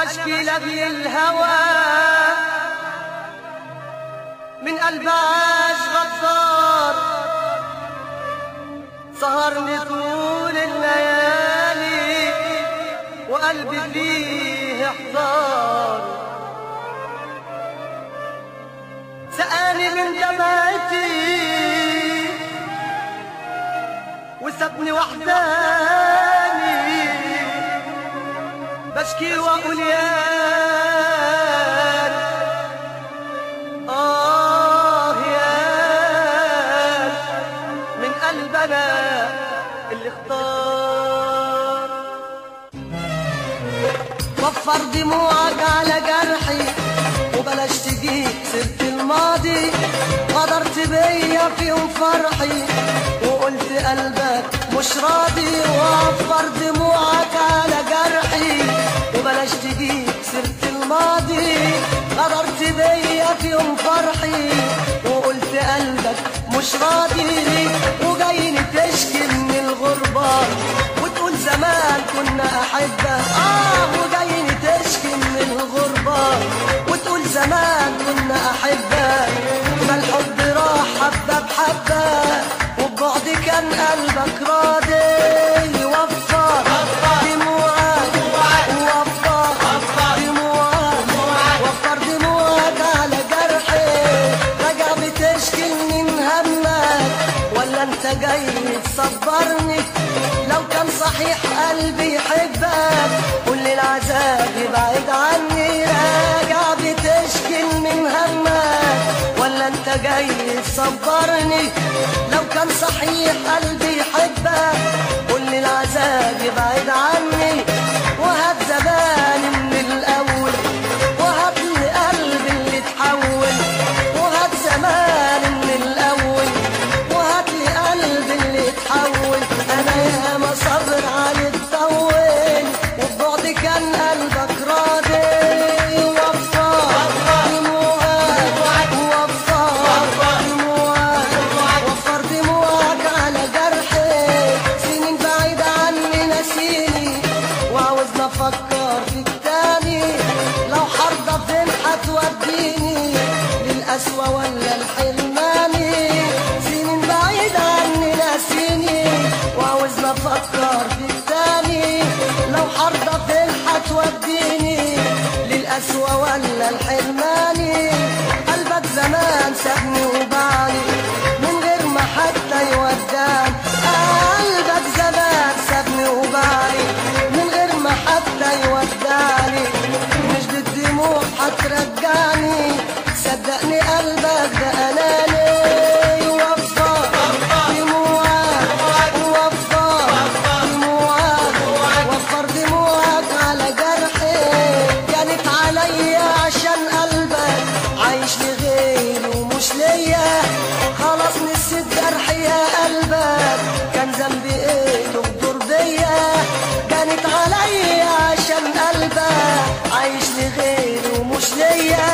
بشكي لابن الهوى من قلب عاش غدار، سهرني طول الليالي وقلبي فيه احتار، سقاني من دمعتي وسابني وحداني، بشكي واقول يا من قلبنا اللي اختار. وفر دموعك على جرحي وبلاش تجيب سيرة الماضي، غدرت بيا في يوم فرحي وقلت قلبك مش راضي. وفر دموعك على جرحي وبلاش تجيب سيرة الماضي، غدرت بيا في يوم فرحي وقلت قلبك مش راضي. وجايني تشكي من الغربة وتقول زمان كنا أحبة، وجايني تشكي من الغربة وتقول زمان كنا أحبة. ما الحب راح حبة بحبة وببعد كان قلبك راضي. وفر دموعك وفر دموعك على جرحي، راجع بتشكي من همك ولا انت جاي تصبرني؟ لو كان صحيح قلبي يحبك كل العذاب يبعد عني. راجع بتشكي من همك ولا انت جاي تصبرني؟ لو كان صحيح قلبي يحبك كل العذاب يبعد عني. وهات زماني من الاول وهات لي قلبي اللي اتحول، وهات زماني من الاول وهات لي قلبي اللي اتحول. انا ياما صبر على الطول وبعد كان قلبك راضي. وفر دموعك وفر دموعك على جرحي، سنين بعيد عني ناسيني وعاوزنا افكر فيك تاني. لو حرضة فين هتوديني للقسوة ولا الحرماني؟ سنين بعيد عني ناسيني وعاوزنا افكر فيك تاني. لو حرضة فين هتوديني للقسوة ولا الحرماني؟ قلبك زمان سابني وبعني من غير ما حتى يوداني. قلبك زمان سابني وبعني من غير ما حتى يوداني. مش بالدموع هترجعني، صدقني قلبك ده أناني. وفر دموعك وفر دموعك على جرحي، كانت عليا عشان قلبك عايش لغيري ومش ليا. خلاص نسيت جرحي يا قلبك، كان ذنبي ايه تغدر بيا؟ كانت عليا عشان قلبك عايش لغيري ومش ليا.